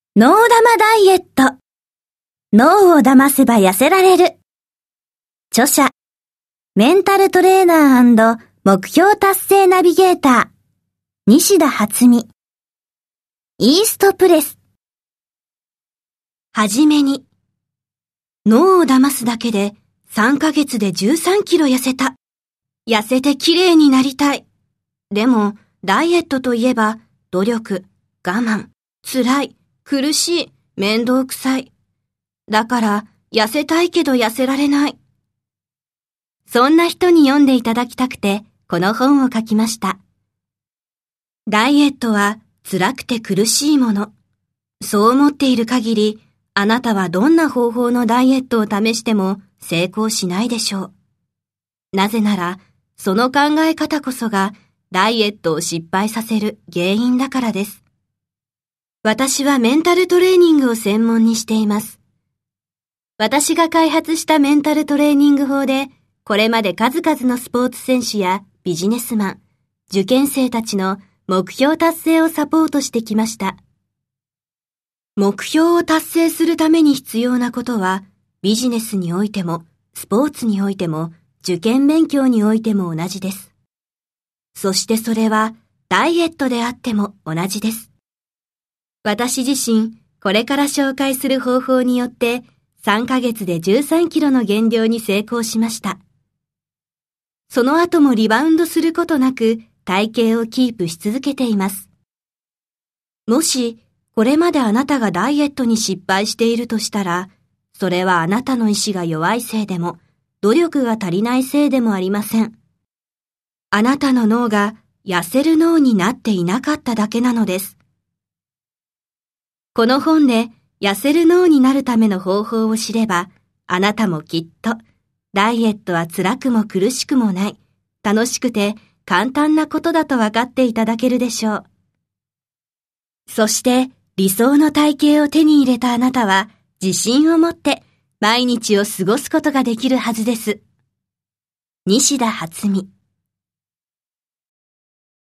脳騙ダイエット。脳を騙せば痩せられる。著者、メンタルトレーナー&目標達成ナビゲーター、西田初美。イーストプレス。はじめに、脳を騙すだけで3ヶ月で13キロ痩せた。痩せて綺麗になりたい。でも、ダイエットといえば、努力、我慢、辛い、苦しい、面倒くさい。だから、痩せたいけど痩せられない。そんな人に読んでいただきたくて、この本を書きました。ダイエットは辛くて苦しいもの。そう思っている限り、あなたはどんな方法のダイエットを試しても成功しないでしょう。なぜなら、その考え方こそがダイエットを失敗させる原因だからです。私はメンタルトレーニングを専門にしています。私が開発したメンタルトレーニング法で、これまで数々のスポーツ選手やビジネスマン、受験生たちの目標達成をサポートしてきました。目標を達成するために必要なことは、ビジネスにおいても、スポーツにおいても、受験勉強においても同じです。そしてそれは、ダイエットであっても同じです。私自身、これから紹介する方法によって、3ヶ月で13キロの減量に成功しました。その後もリバウンドすることなく、体型をキープし続けています。もし、これまであなたがダイエットに失敗しているとしたら、それはあなたの意志が弱いせいでも、努力が足りないせいでもありません。あなたの脳が痩せる脳になっていなかっただけなのです。この本で痩せる脳になるための方法を知れば、あなたもきっと、ダイエットは辛くも苦しくもない、楽しくて簡単なことだと分かっていただけるでしょう。そして理想の体型を手に入れたあなたは、自信を持って毎日を過ごすことができるはずです。西田初美。